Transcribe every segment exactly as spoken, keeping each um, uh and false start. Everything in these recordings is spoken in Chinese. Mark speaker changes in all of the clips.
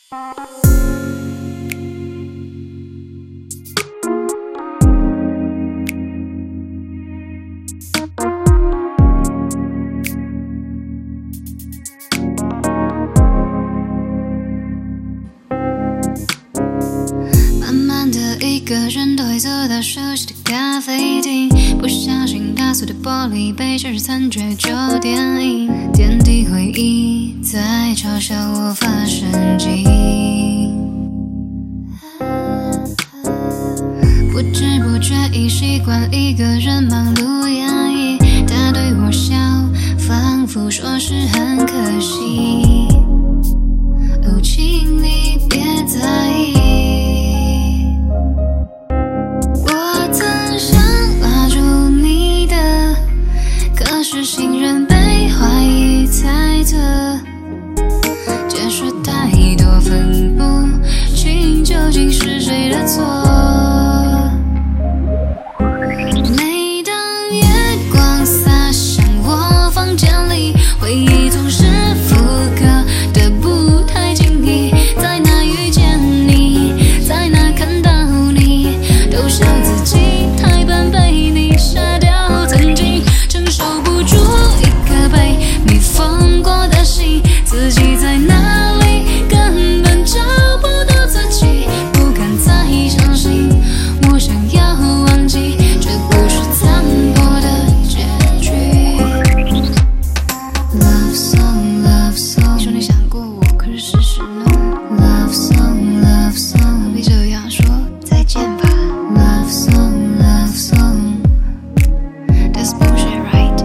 Speaker 1: 慢慢的一个人都会走到熟悉的咖啡厅，不小心打碎的玻璃杯，像是残缺旧电影，点滴回忆在嘲笑我发神经。不知不觉已习惯一个人忙碌压抑，他对我笑，仿佛说是很可惜。哦，请你别在意。我曾想拉住你的，可是信任被怀疑猜测，解释太多分不清究竟是谁的错。每当月光洒向我房间里，回忆总是复刻的不太经意，在哪遇见你，在哪看到你，都笑自己太笨被你杀掉。曾经承受不住一颗被你封过的心，自己在哪里根本找不到自己，不敢再相信我想要忘记，这不是残破的结局。 Love song Love song， 说你想过我，可是事实呢？ Love song Love song， 何必这样说再见吧。 Love song Love song， That's bullshit right。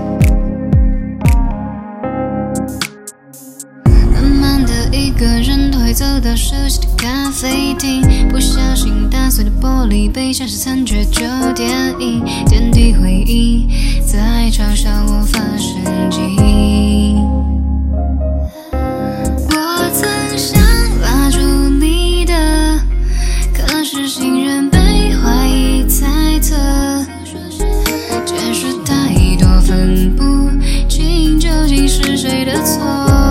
Speaker 1: 慢慢的一个人都会走到熟悉的咖啡厅，不小心打碎的玻璃杯，像是残缺旧电影，点滴回忆在嘲笑我发神经。我曾想拉住你的，可是信任被怀疑猜测，解释太多分不清究竟是谁的错。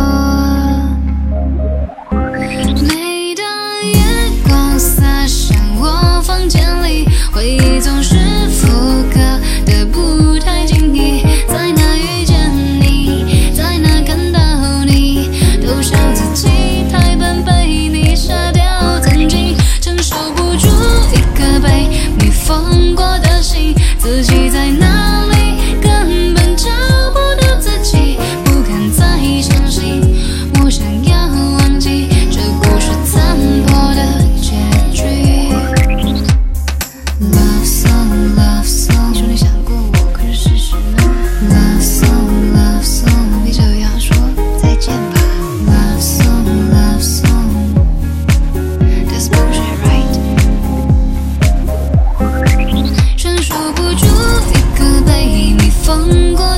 Speaker 1: 每当月光洒向我房间里，回忆总是复刻的不太经意，在哪遇见你，在哪看到你，都笑自己太笨被你杀掉。曾经承受不住一颗被你封过的心，自己在哪里根本找不到自己，不敢再相信我想要忘记，这不是残破的结局。 Love song Love song， 说你想过我，可是事实呢？ Love song Love song， 何必这样说再见吧。 Love song Love song， That's bullshit right。 承受不住一个被你封过